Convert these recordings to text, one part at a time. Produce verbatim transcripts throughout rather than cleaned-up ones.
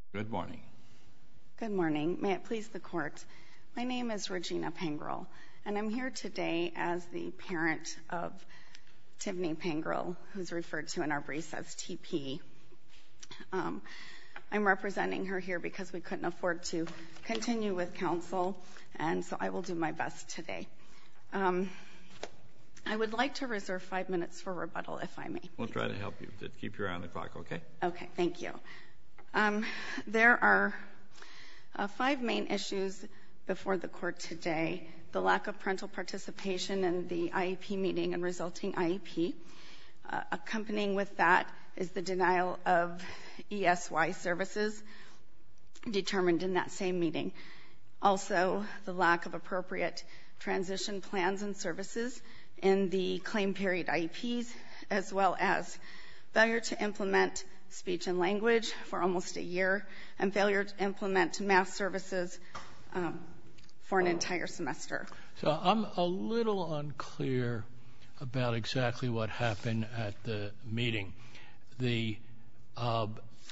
Good morning. Good morning. May it please the Court. My name is Regina Pangrel, and I'm here today as the parent of Tiffany Pangrel, who's referred to in our briefs as T P. Um, I'm representing her here because we couldn't afford to continue with counsel, and so I will do my best today. Um, I would like to reserve five minutes for rebuttal, if I may. We'll try to help you. Just keep your eye on the clock, okay? Okay, thank you. Um, there are uh, five main issues before the Court today. The lack of parental participation in the I E P meeting and resulting I E P. Uh, accompanying with that is the denial of E S Y services determined in that same meeting. Also, the lack of appropriate transition plans and services in the claim period I E Ps, as well as failure to implement speech and language for almost a year, and failure to implement math services um, for an entire semester. So I'm a little unclear about exactly what happened at the meeting. The uh,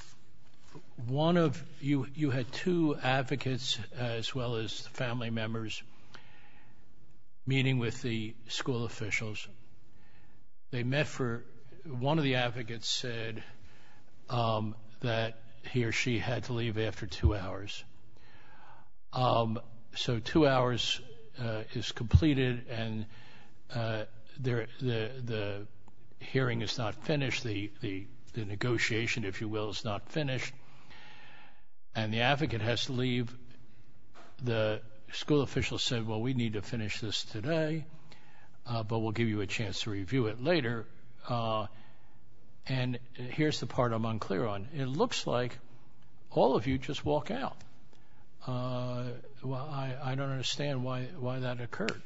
one of you, you had two advocates as well as family members meeting with the school officials. They met for, one of the advocates said um, that he or she had to leave after two hours. Um, so two hours uh, is completed and uh, there, the the hearing is not finished, the, the, the negotiation, if you will, is not finished, and the advocate has to leave. The school official said, well, we need to finish this today, uh, but we'll give you a chance to review it later. Uh, and here's the part I'm unclear on. It looks like all of you just walk out. Uh, well, I, I don't understand why, why that occurred.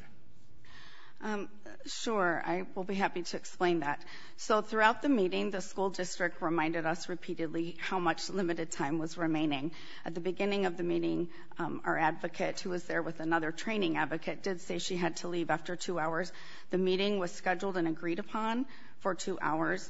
Um, sure, I will be happy to explain that. So throughout the meeting, the school district reminded us repeatedly how much limited time was remaining. At the beginning of the meeting, um, our advocate, who was there with another training advocate, did say she had to leave after two hours. The meeting was scheduled and agreed upon for two hours.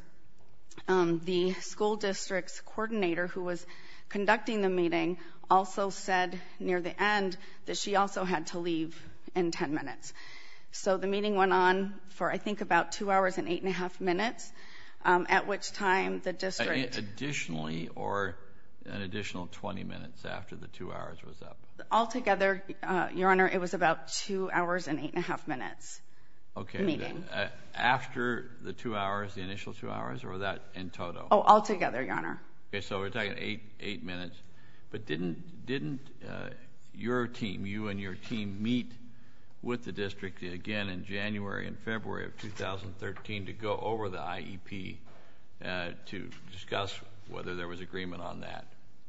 Um, the school district's coordinator, who was conducting the meeting, also said near the end that she also had to leave in ten minutes. So the meeting went on for, I think, about two hours and eight and a half minutes, um, at which time the district... Additionally, or an additional twenty minutes after the two hours was up? Altogether, uh, Your Honor, it was about two hours and eight and a half minutes. Okay. Meeting. Uh, after the two hours, the initial two hours, or that in total? Oh, altogether, Your Honor. Okay, so we're talking eight eight minutes. But didn't didn't uh, your team, you and your team, meet with the district again in January and February of two thousand thirteen to go over the I E P uh, to discuss whether there was agreement on that?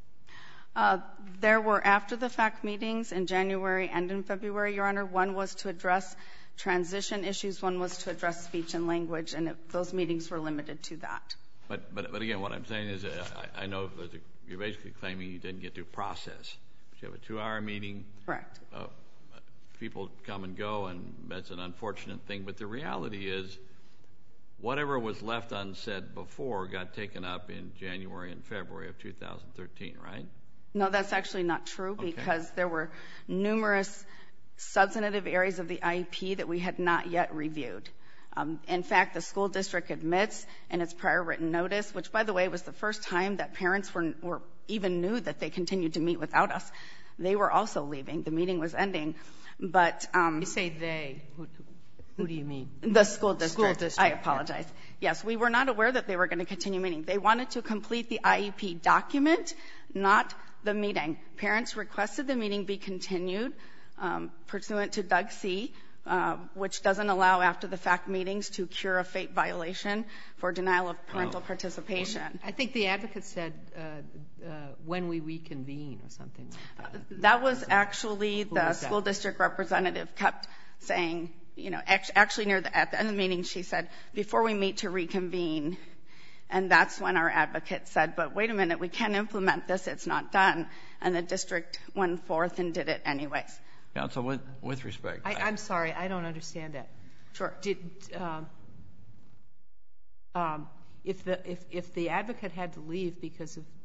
Uh, there were after-the-fact meetings in January and in February, Your Honor. One was to address transition issues, one was to address speech and language, and it, those meetings were limited to that. But, but, but again, what I'm saying is uh, I, I know that you're basically claiming you didn't get to process. But you have a two-hour meeting. Correct. Uh, people come and go, and that's an unfortunate thing. But the reality is whatever was left unsaid before got taken up in January and February of two thousand thirteen, right? No, that's actually not true, Okay. because there were numerous substantive areas of the I E P that we had not yet reviewed. Um, in fact, the school district admits in its prior written notice, which, by the way, was the first time that parents were, were even knew that they continued to meet without us. They were also leaving. The meeting was ending. But um, you say they. Who, who do you mean? The school district. School district. I apologize. Yeah. Yes, we were not aware that they were going to continue meeting. They wanted to complete the I E P document, not the meeting. Parents requested the meeting be continued um, pursuant to Doug C., Uh, which doesn't allow after-the-fact meetings to cure a FAPE violation for denial of parental oh. participation. I think the advocate said uh, uh, when we reconvene or something like that. Uh, that was actually Who the was school that? district representative kept saying, you know, actually near the, at the end of the meeting, she said, before we meet to reconvene. And that's when our advocate said, but wait a minute, we can't implement this, it's not done. And the district went forth and did it anyways. Counsel, with, with respect. I, I'm sorry, I don't understand that. Sure. Did, um, um, if the if if the advocate had to leave because of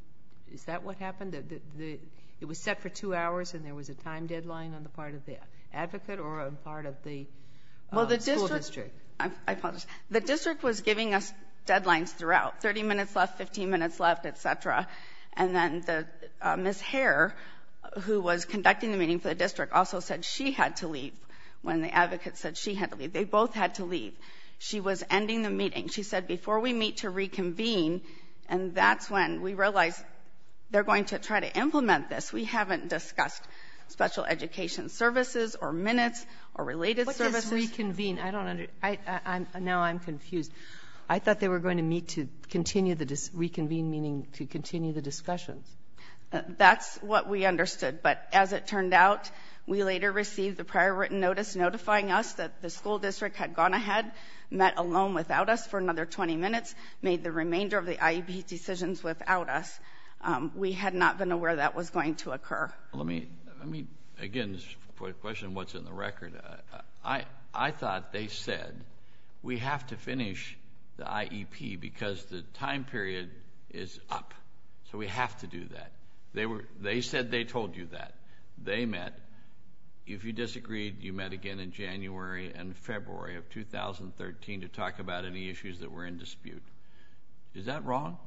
is that what happened? The, the, the, it was set for two hours and there was a time deadline on the part of the advocate or on the part of the uh, well, the school district, district? I, I apologize. The district was giving us deadlines throughout, thirty minutes left, fifteen minutes left, et cetera. And then the uh, Miz Hare, who was conducting the meeting for the district, also said she had to leave when the advocate said she had to leave. They both had to leave. She was ending the meeting. She said, before we meet to reconvene, and that's when we realized they're going to try to implement this. We haven't discussed special education services or minutes or related what services. What does reconvene? I don't under, I, I, I'm, now I'm confused. I thought they were going to meet to continue the dis, reconvene, meaning to continue the discussions. Uh, that's what we understood. But as it turned out, we later received the prior written notice notifying us that the school district had gone ahead, met alone without us for another twenty minutes, made the remainder of the I E P decisions without us. Um, we had not been aware that was going to occur. Let me, let me again, this question, what's in the record? I, I thought they said we have to finish the I E P because the time period is up. So we have to do that. They were, they said they told you that. They met. If you disagreed, you met again in January and February of two thousand thirteen to talk about any issues that were in dispute. Is that wrong?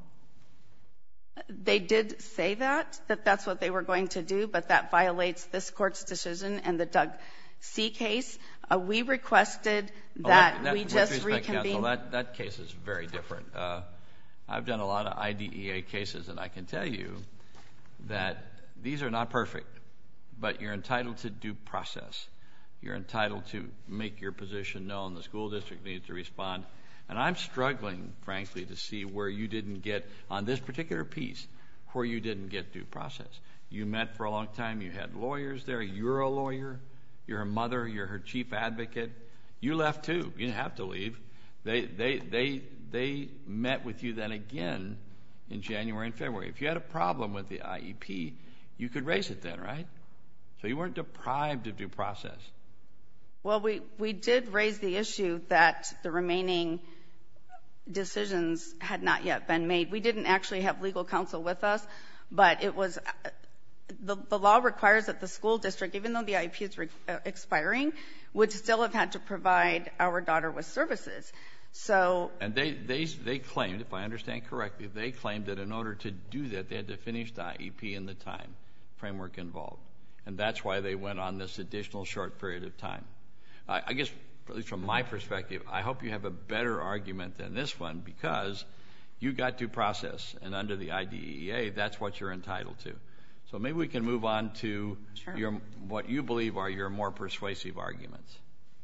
They did say that, that that's what they were going to do, but that violates this court's decision and the Doug C. case. Uh, we requested that, oh, that, that we with just respect, reconvene. Counsel, that, that case is very different. Uh, I've done a lot of I D E A cases, and I can tell you that these are not perfect, but you're entitled to due process. You're entitled to make your position known. The school district needs to respond. And I'm struggling, frankly, to see where you didn't get, on this particular piece, where you didn't get due process. You met for a long time. You had lawyers there. You're a lawyer. You're her mother. You're her chief advocate. You left, too. You didn't have to leave. They, they, they, they met with you then again in January and February. If you had a problem with the I E P, you could raise it then, right? So you weren't deprived of due process. Well, we, we did raise the issue that the remaining decisions had not yet been made. We didn't actually have legal counsel with us, but it was the, the law requires that the school district, even though the I E P is re, uh, expiring, would still have had to provide our daughter with services. So, and they, they, they claimed, if I understand correctly, they claimed that in order to do that, they had to finish the I E P in the time framework involved. And that's why they went on this additional short period of time. I, I guess, at least from my perspective, I hope you have a better argument than this one because you got due process, and under the I D E A, that's what you're entitled to. So maybe we can move on to sure. your, what you believe are your more persuasive arguments.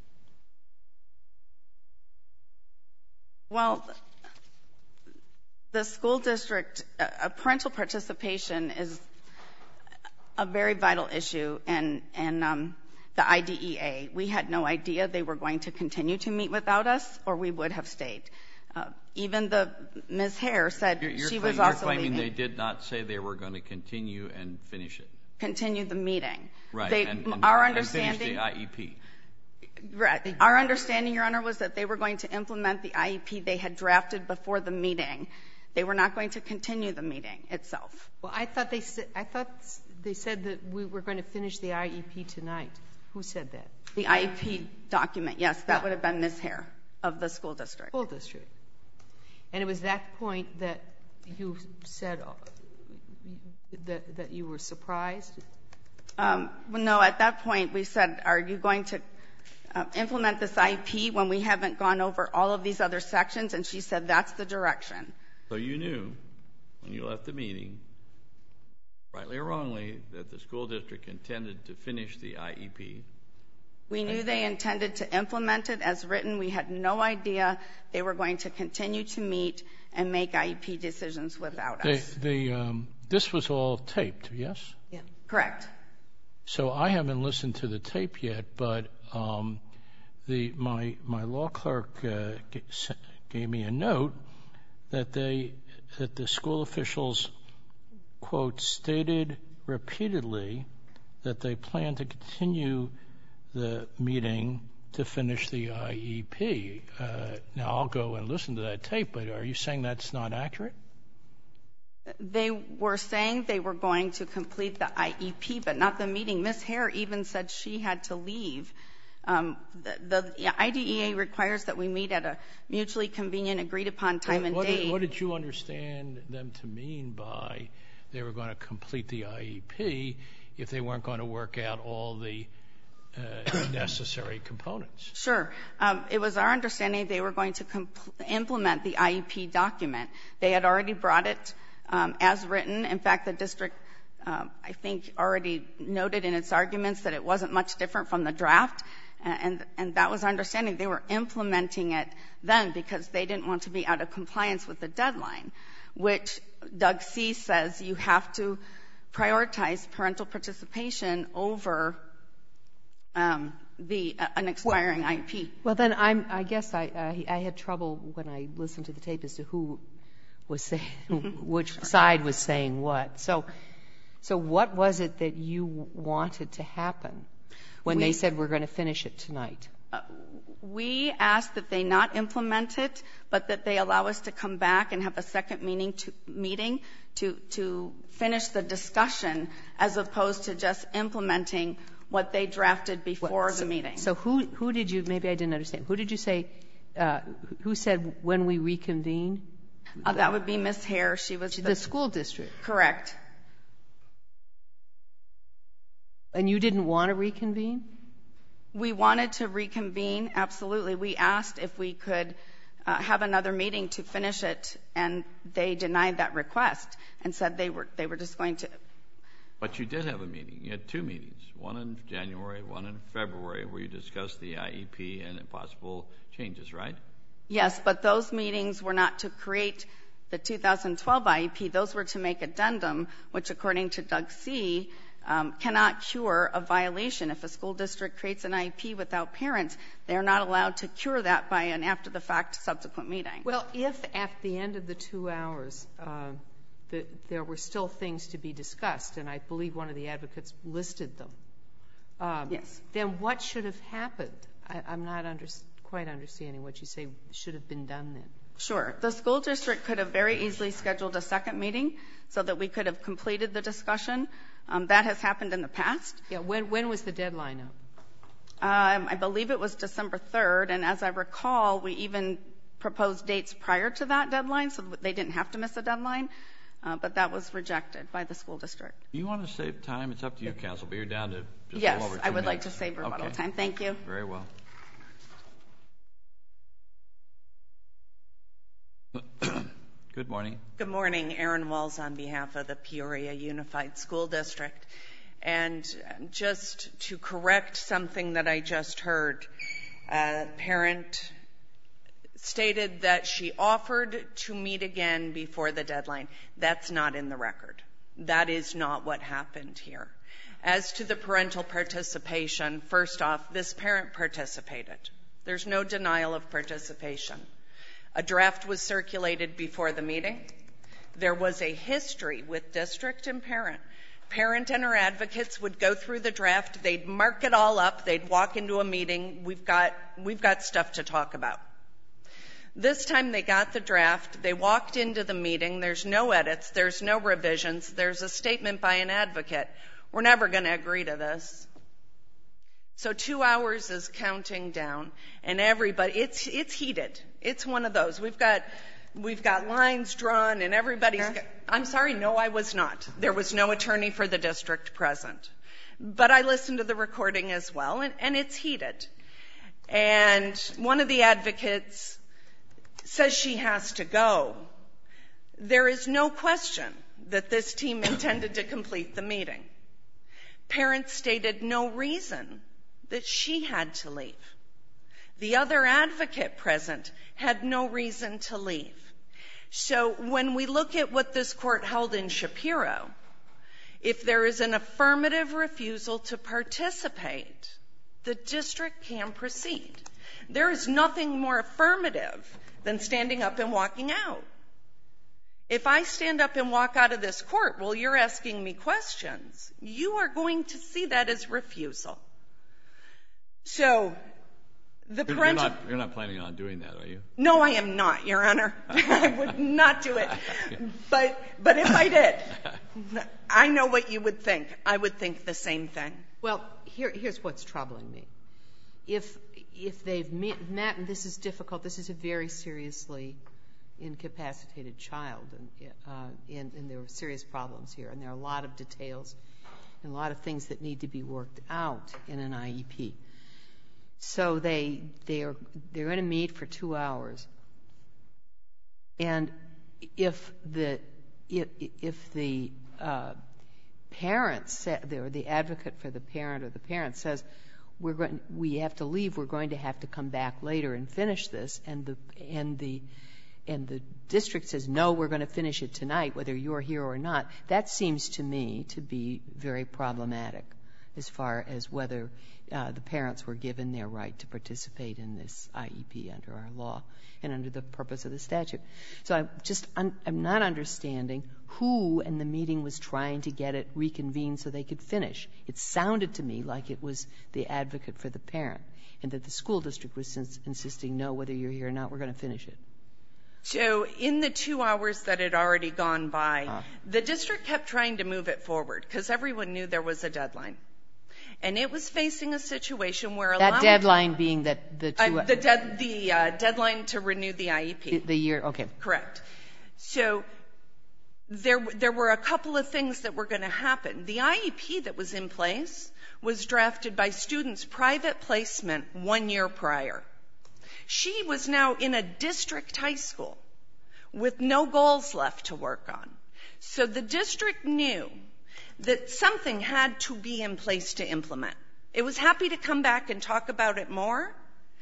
Well, the school district, uh, parental participation is a very vital issue, and, and um, the I D E A, we had no idea they were going to continue to meet without us, or we would have stayed. Uh, even the Miz Hare said you're, you're she claim, was also You're claiming leaving. they did not say they were going to continue and finish it. Continue the meeting. Right, They, and, and, our and understanding, finish the I E P. Right. Our understanding, Your Honor, was that they were going to implement the I E P they had drafted before the meeting. They were not going to continue the meeting itself. Well, I thought they said, I thought they said that we were going to finish the I E P tonight. Who said that? The I E P document, yes, that Yeah. would have been Miz Hare of the school district. School district. And it was that point that you said uh, that, that you were surprised? Um, well, no, at that point we said, are you going to uh, implement this I E P when we haven't gone over all of these other sections? And she said, that's the direction. So you knew when you left the meeting, rightly or wrongly, that the school district intended to finish the I E P. We knew they intended to implement it as written. We had no idea they were going to continue to meet and make I E P decisions without they, us. they, um, this was all taped, yes? Yeah. Correct. So I haven't listened to the tape yet, but um, the my my law clerk uh, g- gave me a note that they that the school officials, quote, stated repeatedly that they plan to continue the meeting to finish the I E P. Uh, now I'll go and listen to that tape, but are you saying that's not accurate? They were saying they were going to complete the I E P, but not the meeting. Miz Hare even said she had to leave. Um, the, the I D E A requires that we meet at a mutually convenient, agreed-upon time and what date. Did, what did you understand them to mean by they were going to complete the I E P if they weren't going to work out all the uh, necessary components? Sure. Um, it was our understanding they were going to implement the I E P document. They had already brought it um, as written. In fact, the district, um, I think, already noted in its arguments that it wasn't much different from the draft. And, and that was our understanding. They were implementing it then because they didn't want to be out of compliance with the deadline, which Doug C. says you have to prioritize parental participation over um, the uh, an expiring well, I E P. Well, then I'm, I guess I, I, I had trouble when I listened to the tape as to who was saying, which side was saying what. So, so what was it that you wanted to happen when we, they said we're going to finish it tonight? Uh, we asked that they not implement it, but that they allow us to come back and have a second meeting to, meeting to, to finish the discussion as opposed to just implementing what they drafted before what, so, the meeting. So who, who did you, maybe I didn't understand, who did you say, uh, who said when we reconvene? Uh, that would be Miz Hare. She was the, the, the school district. Correct. And you didn't want to reconvene? We wanted to reconvene, absolutely. We asked if we could uh, have another meeting to finish it, and they denied that request and said they were they were just going to. But you did have a meeting. You had two meetings, one in January, one in February, where you discussed the I E P and possible changes, right? Yes, but those meetings were not to create the two thousand twelve I E P. Those were to make addendum, which, according to Doug C., Um, cannot cure a violation. If a school district creates an I E P without parents, they're not allowed to cure that by an after-the-fact subsequent meeting. Well, if at the end of the two hours uh, the, there were still things to be discussed, and I believe one of the advocates listed them, um, yes. then what should have happened? I, I'm not under, quite understanding what you say should have been done then. Sure. The school district could have very easily scheduled a second meeting so that we could have completed the discussion. Um, that has happened in the past. Yeah. When, when was the deadline up? Um, I believe it was December third, and as I recall, we even proposed dates prior to that deadline so they didn't have to miss a deadline, uh, but that was rejected by the school district. You want to save time? It's up to you, counsel, but you're down to just yes, a little over two I would minutes. like to save rebuttal okay. time. Thank you. Very well. Good morning. Good morning. Erin Walls on behalf of the Peoria Unified School District. And just to correct something that I just heard, a parent stated that she offered to meet again before the deadline. That's not in the record. That is not what happened here. As to the parental participation, first off, this parent participated. There's no denial of participation. A draft was circulated before the meeting. There was a history with district and parent. Parent and her advocates would go through the draft. They'd mark it all up. They'd walk into a meeting. We've got, we've got stuff to talk about. This time they got the draft. They walked into the meeting. There's no edits. There's no revisions. There's a statement by an advocate. We're never going to agree to this. So two hours is counting down, and everybody, it's it's heated. It's one of those. We've got we've got lines drawn, and everybody's. Got, I'm sorry, no, I was not. There was no attorney for the district present, but I listened to the recording as well, and, and it's heated. And one of the advocates says she has to go. There is no question that this team intended to complete the meeting. Parents stated no reason that she had to leave. The other advocate present had no reason to leave. So when we look at what this court held in Shapiro, if there is an affirmative refusal to participate, the district can proceed. There is nothing more affirmative than standing up and walking out. If I stand up and walk out of this court, well, you're asking me questions. You are going to see that as refusal. So The You're parental... not, you're not planning on doing that, are you? No, I am not, Your Honor. I would not do it. But, but if I did, I know what you would think. I would think the same thing. Well, here, here's what's troubling me. If, if they've met, met, and this is difficult, this is a very seriously incapacitated child, and, uh, and, and there are serious problems here, and there are a lot of details and a lot of things that need to be worked out in an I E P. So they, they are, they're going to meet for two hours. And if the, if, if the uh, parent, sa- or the advocate for the parent or the parent says, we're going, we have to leave, we're going to have to come back later and finish this, and the, and the, and the district says, no, we're going to finish it tonight, whether you're here or not, that seems to me to be very problematic as far as whether uh, the parents were given their right to participate in this I E P under our law and under the purpose of the statute. So I'm just, un- I'm not understanding who in the meeting was trying to get it reconvened so they could finish. It sounded to me like it was the advocate for the parent, and that the school district was ins- insisting, no, whether you're here or not, we're going to finish it. So in the two hours that had already gone by, Huh. the district kept trying to move it forward because everyone knew there was a deadline. And it was facing a situation where That allowing, deadline being that the two... uh, the, de- the uh, deadline to renew the I E P. the, the year, okay. Correct. So there, there were a couple of things that were going to happen. The I E P that was in place was drafted by students' private placement one year prior. She was now in a district high school with no goals left to work on. So the district knew that something had to be in place to implement. It was happy to come back and talk about it more,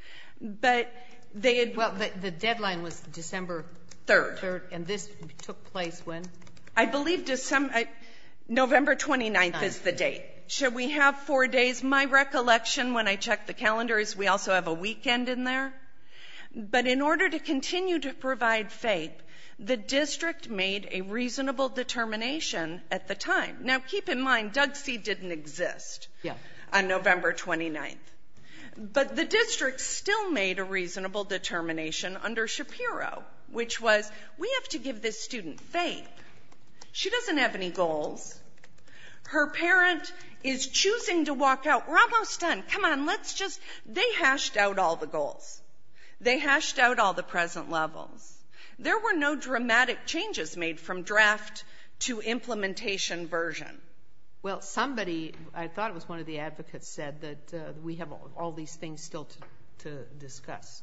but they had... Well, the, the deadline was December third. third, and this took place when? I believe December, uh, November twenty-ninth Ninth. is the date. Should we have four days? My recollection when I checked the calendar is we also have a weekend in there. But in order to continue to provide FAPE, the district made a reasonable determination at the time. Now, keep in mind, Doug C. didn't exist Yeah. on November twenty-ninth. But the district still made a reasonable determination under Shapiro, which was, we have to give this student FAPE. She doesn't have any goals. Her parent is choosing to walk out. We're almost done. Come on, let's just... They hashed out all the goals. They hashed out all the present levels. There were no dramatic changes made from draft to implementation version. Well, somebody, I thought it was one of the advocates, said that uh, we have all, all these things still to, to discuss.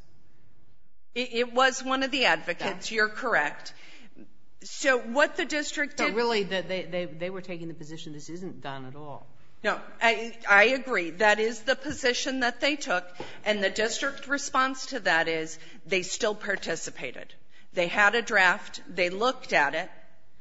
It, it was one of the advocates. Yeah. You're correct. So what the district so did... really, the, they, they, they were taking the position this isn't done at all. No, I, I agree. That is the position that they took, and the district response to that is they still participated. They had a draft. They looked at it.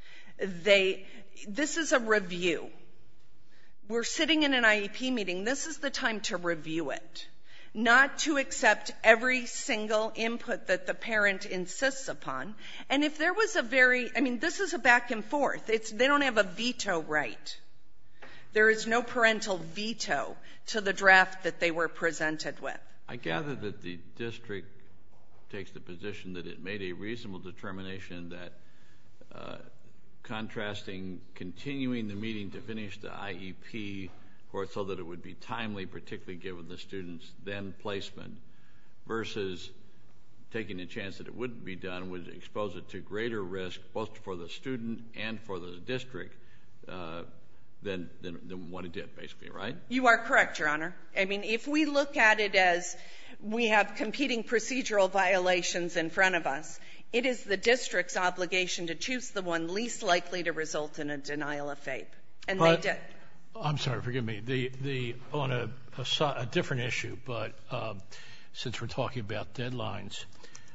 They, this is a review. We're sitting in an I E P meeting. This is the time to review it, not to accept every single input that the parent insists upon. And if there was a very, I mean, this is a back and forth. It's, they don't have a veto right. There is no parental veto to the draft that they were presented with. I gather that the district takes the position that it made a reasonable determination that uh, contrasting continuing the meeting to finish the I E P or so that it would be timely, particularly given the student's then placement, versus taking a chance that it wouldn't be done would expose it to greater risk both for the student and for the district uh, than, than, than what it did, basically, right? You are correct, Your Honor. I mean, if we look at it as we have competing procedural violations in front of us, it is the district's obligation to choose the one least likely to result in a denial of FAPE. And but, they did. I'm sorry, forgive me. The, the, on a, a, a different issue, but um, since we're talking about deadlines,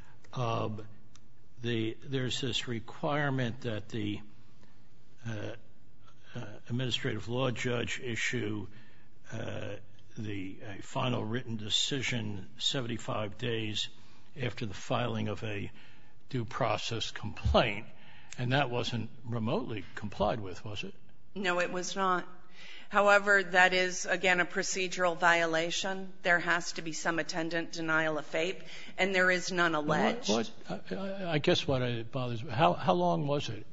um, the, there's this requirement that the uh, uh, administrative law judge issue uh, the a final written decision seventy-five days after the filing of a due process complaint, and that wasn't remotely complied with, was it? No, it was not. However, that is, again, a procedural violation. There has to be some attendant denial of FAPE, and there is none alleged. What, what, I, I guess what it bothers me, how, how long was it?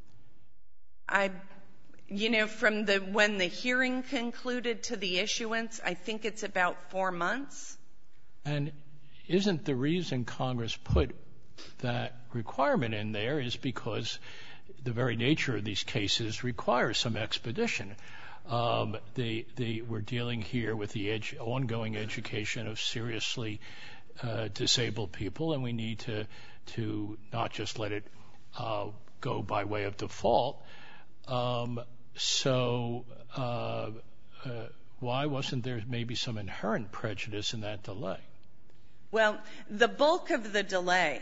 I, you know, from the when the hearing concluded to the issuance, I think it's about four months. And isn't the reason Congress put that requirement in there is because the very nature of these cases requires some expedition. Um, they, they, we're dealing here with the edu- ongoing education of seriously uh, disabled people, and we need to, to not just let it uh, go by way of default. Um, so uh, uh, why wasn't there maybe some inherent prejudice in that delay? Well, the bulk of the delay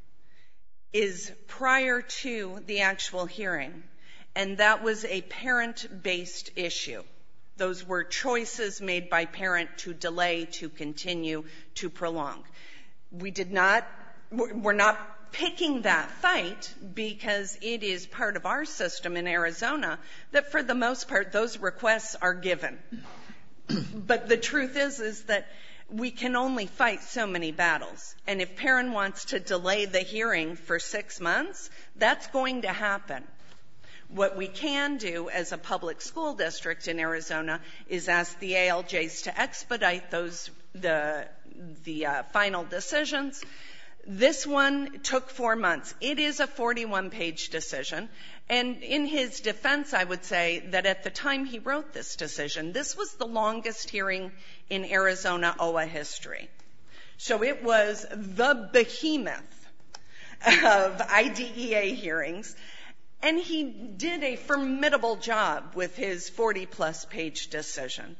is prior to the actual hearing, and that was a parent-based issue. Those were choices made by parent to delay, to continue, to prolong. We did not, we're not picking that fight because it is part of our system in Arizona that for the most part those requests are given. But the truth is, is that we can only fight so many battles. And if parent wants to delay the hearing for six months, that's going to happen. What we can do as a public school district in Arizona is ask the A L Js to expedite those the the uh, final decisions. This one took four months. It is a forty-one page decision. And in his defense, I would say that at the time he wrote this decision, this was the longest hearing in Arizona O A history. So it was the behemoth of I D E A hearings. And he did a formidable job with his forty plus page decision.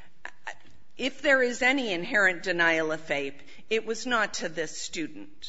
If there is any inherent denial of FAPE, it was not to this student.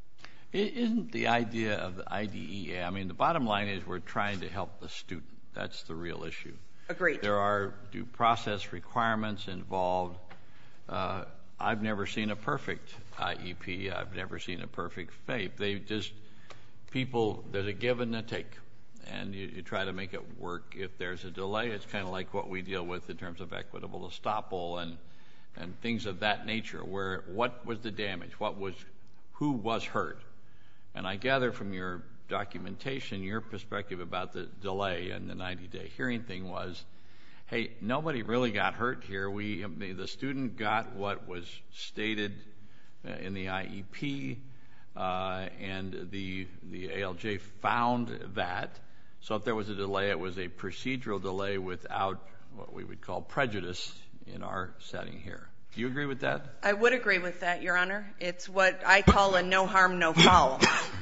Isn't the idea of the I D E A, I mean, the bottom line is we're trying to help the student. That's the real issue. Agreed. There are due process requirements involved. Uh, I've never seen a perfect I E P. I've never seen a perfect FAPE. They just, people, there's a give and a take. And you, you try to make it work. If there's a delay, it's kind of like what we deal with in terms of equitable estoppel and and things of that nature, where what was the damage? What was, who was hurt? And I gather from your documentation, your perspective about the delay and the ninety day hearing thing was, hey, nobody really got hurt here. We, the student got what was stated in the I E P, uh, and the the A L J found that. So if there was a delay, it was a procedural delay without what we would call prejudice in our setting here. Do you agree with that? I would agree with that, Your Honor. It's what I call a no harm, no foul.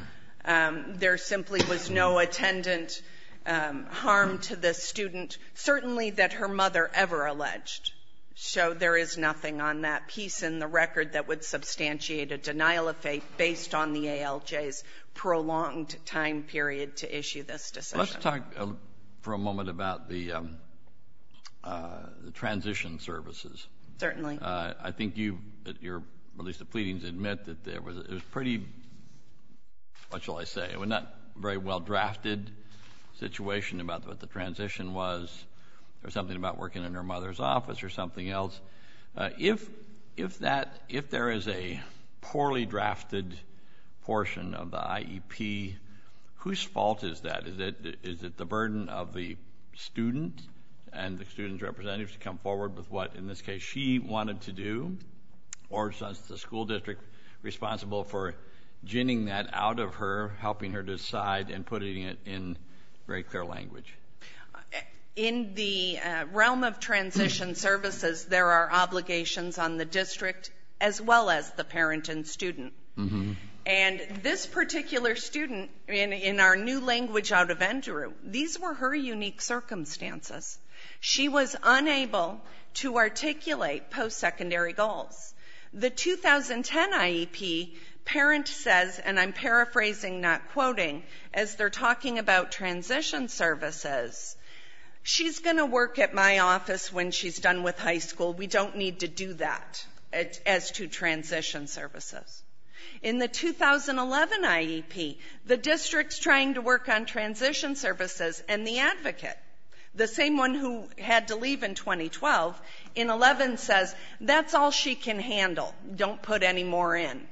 Um, there simply was no attendant um, harm to the student, certainly that her mother ever alleged. So there is nothing on that piece in the record that would substantiate a denial of FAPE based on the A L J's prolonged time period to issue this decision. Let's talk uh, for a moment about the, um, uh, the transition services. Certainly. Uh, I think you, your, at least the pleadings admit that there was, it was pretty, what shall I say, it was not very well drafted situation about what the transition was, or something about working in her mother's office or something else. Uh, if, if that, if there is a poorly drafted portion of the I E P, whose fault is that? Is it, is it the burden of the student and the student's representatives to come forward with what, in this case, she wanted to do? Or is the school district responsible for ginning that out of her, helping her decide and putting it in very clear language? In the uh, realm of transition services, there are obligations on the district as well as the parent and student. Mm-hmm. And this particular student, in, in our new language out of Andrew, these were her unique circumstances. She was unable to articulate post-secondary goals. The two thousand ten I E P, parent says, and I'm paraphrasing, not quoting, as they're talking about transition services, she's going to work at my office when she's done with high school. We don't need to do that as to transition services. In the two thousand eleven I E P, the district's trying to work on transition services, and the advocate, The same one who had to leave in twenty twelve, in eleven says, that's all she can handle. Don't put any more in.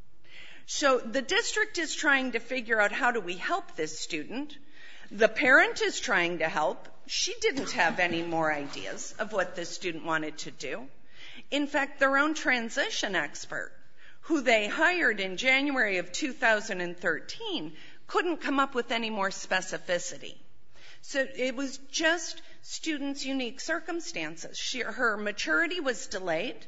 So the district is trying to figure out, how do we help this student? The parent is trying to help. She didn't have any more ideas of what this student wanted to do. In fact, their own transition expert, who they hired in January of two thousand thirteen, couldn't come up with any more specificity. So it was just students' unique circumstances. She, her maturity was delayed,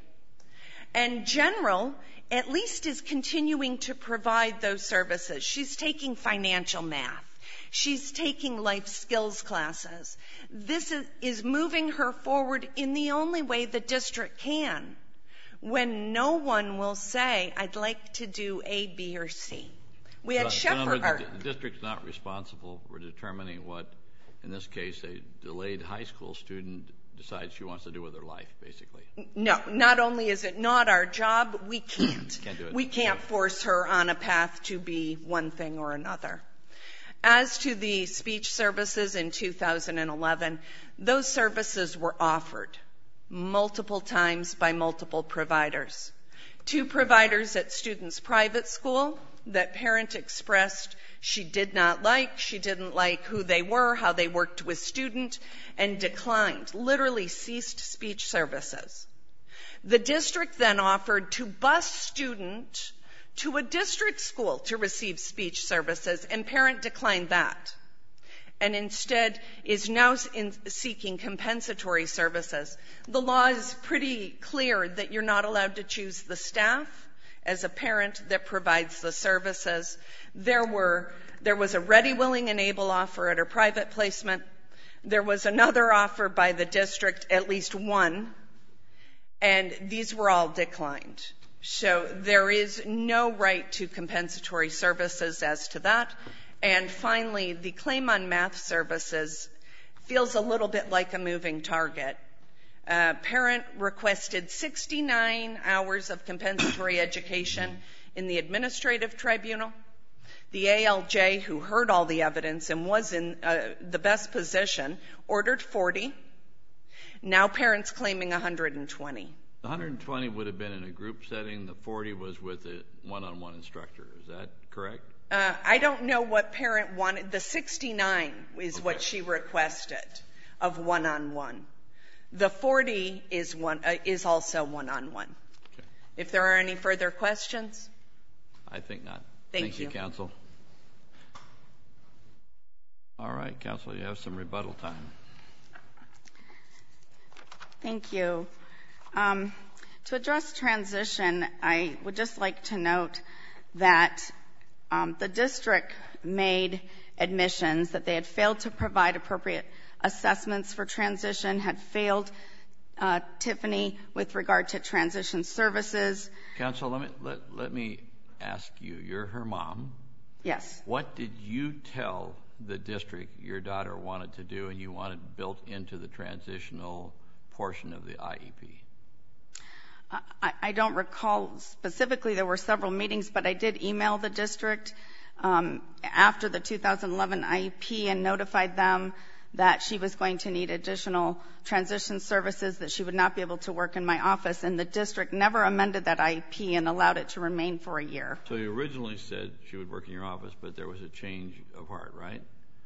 and General at least is continuing to provide those services. She's taking financial math. She's taking life skills classes. This is, is moving her forward in the only way the district can, when no one will say, I'd like to do A, B, or C. We had so, Shepherd. The, the district's not responsible for determining what, in this case, a delayed high school student decides she wants to do with her life, basically. No, not only is it not our job, we can't. Can't do it. We can't force her on a path to be one thing or another. As to the speech services in two thousand eleven, those services were offered multiple times by multiple providers. Two providers at students' private school that parent expressed she did not like, she didn't like who they were, how they worked with student, and declined, literally ceased speech services. The district then offered to bus student to a district school to receive speech services, and parent declined that, and instead is now in seeking compensatory services. The law is pretty clear that you're not allowed to choose the staff as a parent that provides the services. There were, there was a ready, willing, and able offer at her private placement. There was another offer by the district, at least one, and these were all declined. So there is no right to compensatory services as to that. And finally, the claim on math services feels a little bit like a moving target. Uh, parent requested sixty-nine hours of compensatory education in the administrative tribunal. The A L J, who heard all the evidence and was in uh, the best position, ordered forty. Now parents claiming one hundred twenty. The one hundred twenty would have been in a group setting. The forty was with a one-on-one instructor. Is that correct? Uh, I don't know what parent wanted. The sixty-nine is okay. what she requested of one-on-one. The forty is one uh, is also one-on-one. Okay. If there are any further questions? I think not. Thank, Thank you. you, counsel. All right, counsel, you have some rebuttal time. Thank you. Um, to address transition, I would just like to note that um, the district made admissions that they had failed to provide appropriate assessments for transition, had failed uh, Tiffany with regard to transition services. Counsel, let me, let, let me ask you, you're her mom. Yes. What did you tell the district your daughter wanted to do and you wanted built into the transitional portion of the I E P? I, I don't recall specifically. There were several meetings, but I did email the district um, after the two thousand eleven I E P and notified them that she was going to need additional transition services, that she would not be able to work in my office, and the district never amended that I E P and allowed it to remain for a year. So you originally said she would work in your office, but there was a change of heart, right?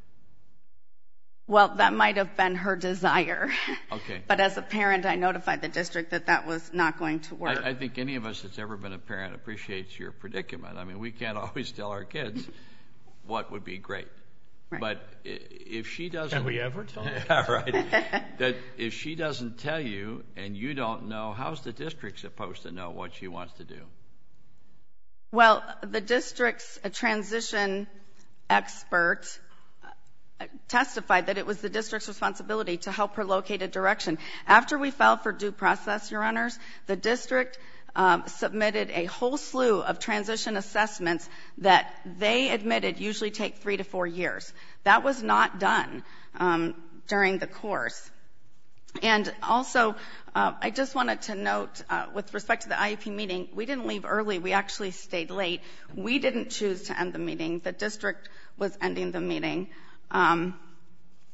Well, that might have been her desire. Okay. But as a parent, I notified the district that that was not going to work. I, I think any of us that's ever been a parent appreciates your predicament. I mean, we can't always tell our kids what would be great. Right. But if she doesn't... Can we ever tell? Yeah, right. That if she doesn't tell you and you don't know, how's the district supposed to know what she wants to do? Well, the district's transition expert testified that it was the district's responsibility to help her locate a direction. After we filed for due process, Your Honors, the district um, submitted a whole slew of transition assessments that they admitted usually take three to four years. That was not done um, during the course. And also, uh, I just wanted to note, uh, with respect to the I E P meeting, we didn't leave early. We actually stayed late. We didn't choose to end the meeting. The district was ending the meeting. Um,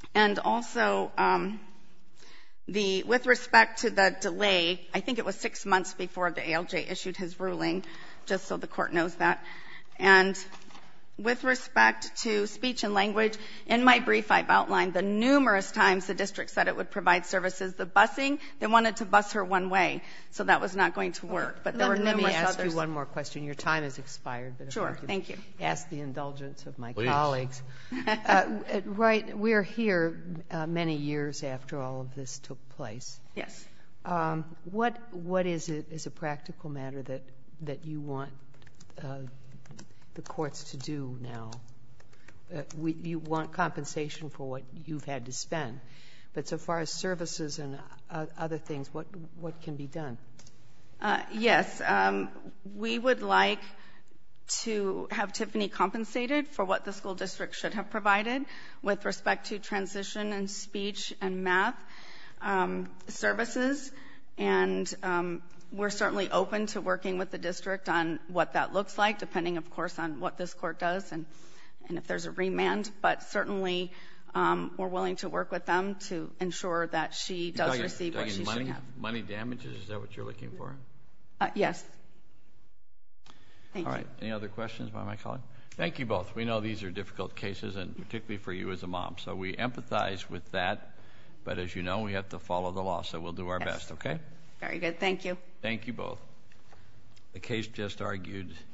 And also, um, the with respect to the delay, I think it was six months before the A L J issued his ruling, just so the court knows that. And with respect to speech and language, in my brief I've outlined the numerous times the district said it would provide services. The busing, they wanted to bus her one way, so that was not going to work. But there let, were let numerous me ask others. you one more question. Your time has expired. But if Sure, I could thank you. Ask the indulgence of my Please. colleagues. uh, right, we're here uh, many years after all of this took place. Yes. Um, what what is it, as a practical matter, that that you want uh, the courts to do now? Uh, we, you want compensation for what you've had to spend, but so far as services and uh, other things, what what can be done? Uh, yes, um, we would like to have Tiffany compensated for what the school district should have provided with respect to transition and speech and math um, services, and um, we're certainly open to working with the district on what that looks like, depending, of course, on what this court does and, and if there's a remand. But certainly, um, we're willing to work with them to ensure that she does talking, receive what talking she money, should have. Money damages, is that what you're looking for? Uh, yes. Thank All you. right. Any other questions by my colleague? Thank you both. We know these are difficult cases, and particularly for you as a mom. So we empathize with that. But as you know, we have to follow the law, so we'll do our Yes. best, okay? Very good. Thank you. Thank you both. The case just argued